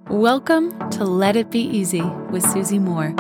Welcome to Let It Be Easy with Susie Moore.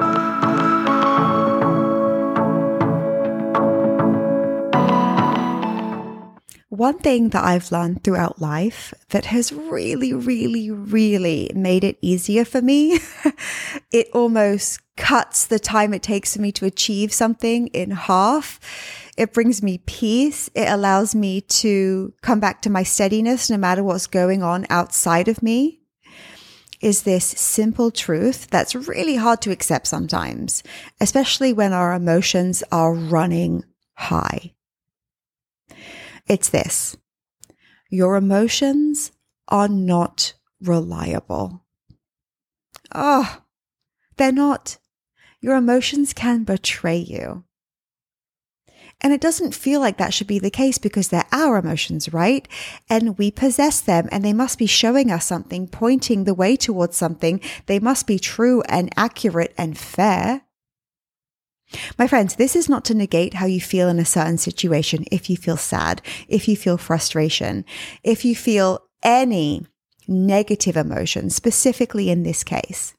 One thing that I've learned throughout life that has really made it easier for me, it almost cuts the time it takes for me to achieve something in half. It brings me peace. It allows me to come back to my steadiness no matter what's going on outside of me, is this simple truth that's really hard to accept sometimes, especially when our emotions are running high. It's this: your emotions are not reliable. Oh, they're not. Your emotions can betray you. And it doesn't feel like that should be the case because they're our emotions, right? And we possess them and they must be showing us something, pointing the way towards something. They must be true and accurate and fair. My friends, this is not to negate how you feel in a certain situation. If you feel sad, if you feel frustration, if you feel any negative emotion, specifically in this case.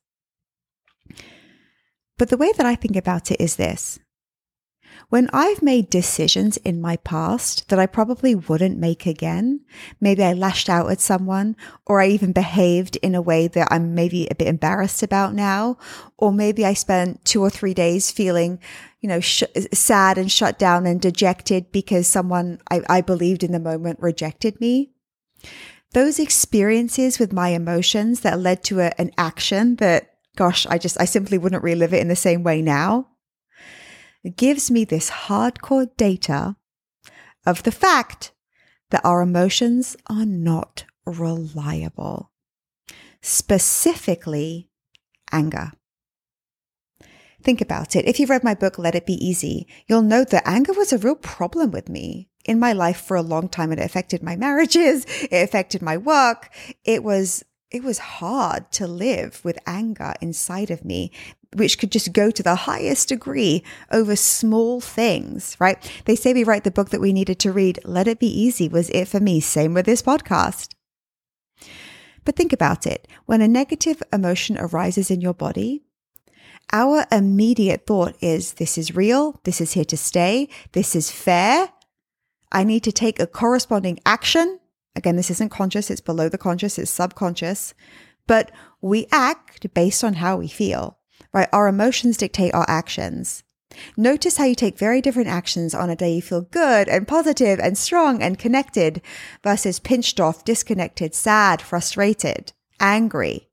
But the way that I think about it is this. When I've made decisions in my past that I probably wouldn't make again, maybe I lashed out at someone, or I even behaved in a way that I'm maybe a bit embarrassed about now, or maybe I spent 2 or 3 days feeling, sad and shut down and dejected because someone I believed in the moment rejected me. Those experiences with my emotions that led to an action that, gosh, I simply wouldn't relive it in the same way now. It gives me this hardcore data of the fact that our emotions are not reliable. Specifically, anger. Think about it. If you've read my book, Let It Be Easy, you'll know that anger was a real problem with me in my life for a long time. It affected my marriages. It affected my work. It was hard to live with anger inside of me, which could just go to the highest degree over small things, right? They say we write the book that we needed to read. Let It Be Easy was it for me. Same with this podcast. But think about it. When a negative emotion arises in your body, our immediate thought is, this is real. This is here to stay. This is fair. I need to take a corresponding action. Again, this isn't conscious. It's below the conscious. It's subconscious. But we act based on how we feel. Right? Our emotions dictate our actions. Notice how you take very different actions on a day you feel good and positive and strong and connected versus pinched off, disconnected, sad, frustrated, angry.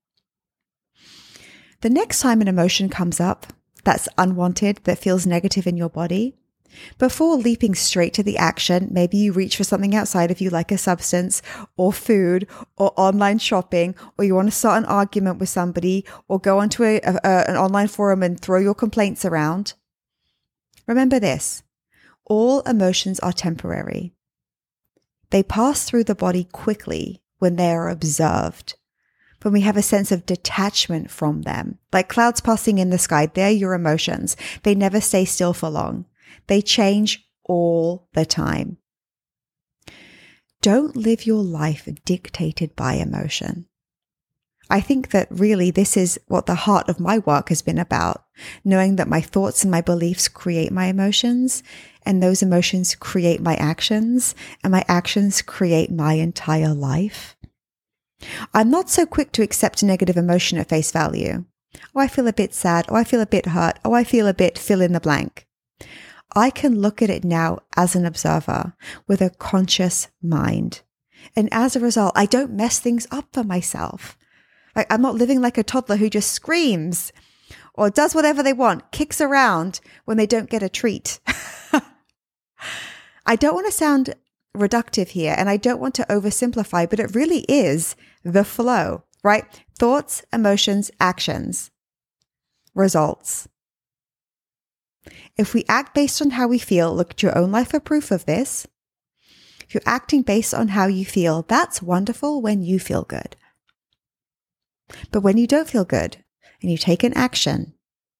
The next time an emotion comes up that's unwanted, that feels negative in your body, before leaping straight to the action, maybe you reach for something outside of you like a substance or food or online shopping, or you want to start an argument with somebody or go onto an online forum and throw your complaints around. Remember this, all emotions are temporary. They pass through the body quickly when they are observed, when we have a sense of detachment from them. Like clouds passing in the sky, they're your emotions. They never stay still for long. They change all the time. Don't live your life dictated by emotion. I think that really this is what the heart of my work has been about, knowing that my thoughts and my beliefs create my emotions, and those emotions create my actions, and my actions create my entire life. I'm not so quick to accept a negative emotion at face value. Oh, I feel a bit sad. Oh, I feel a bit hurt. Oh, I feel a bit fill in the blank. I can look at it now as an observer with a conscious mind. And as a result, I don't mess things up for myself. Like, I'm not living like a toddler who just screams or does whatever they want, kicks around when they don't get a treat. I don't want to sound reductive here, and I don't want to oversimplify, but it really is the flow, right? Thoughts, emotions, actions, results. If we act based on how we feel, look at your own life for proof of this. If you're acting based on how you feel, that's wonderful when you feel good. But when you don't feel good and you take an action,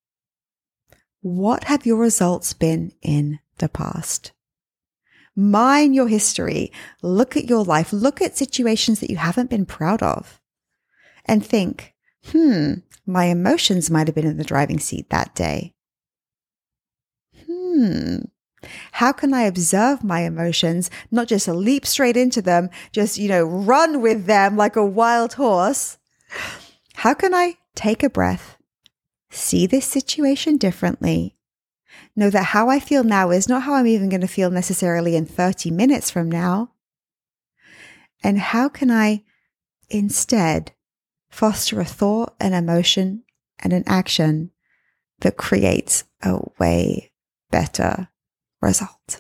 what have your results been in the past? Mine your history. Look at your life. Look at situations that you haven't been proud of. and think, my emotions might have been in the driving seat that day. How can I observe my emotions, not just leap straight into them, just, run with them like a wild horse? How can I take a breath, see this situation differently, know that how I feel now is not how I'm even going to feel necessarily in 30 minutes from now? And how can I instead foster a thought, an emotion, and an action that creates a way better result?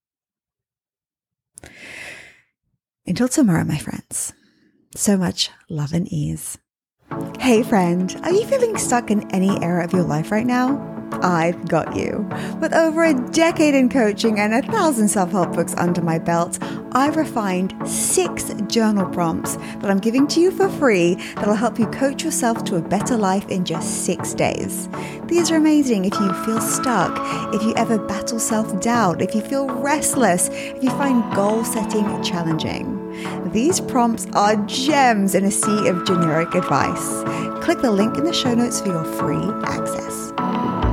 Until tomorrow, my friends, so much love and ease. Hey friend, are you feeling stuck in any area of your life right now? I've got you. With over a decade in coaching and 1,000 self-help books under my belt, I've refined 6 journal prompts that I'm giving to you for free that'll help you coach yourself to a better life in just 6 days. These are amazing if you feel stuck, if you ever battle self-doubt, if you feel restless, if you find goal setting challenging. These prompts are gems in a sea of generic advice. Click the link in the show notes for your free access.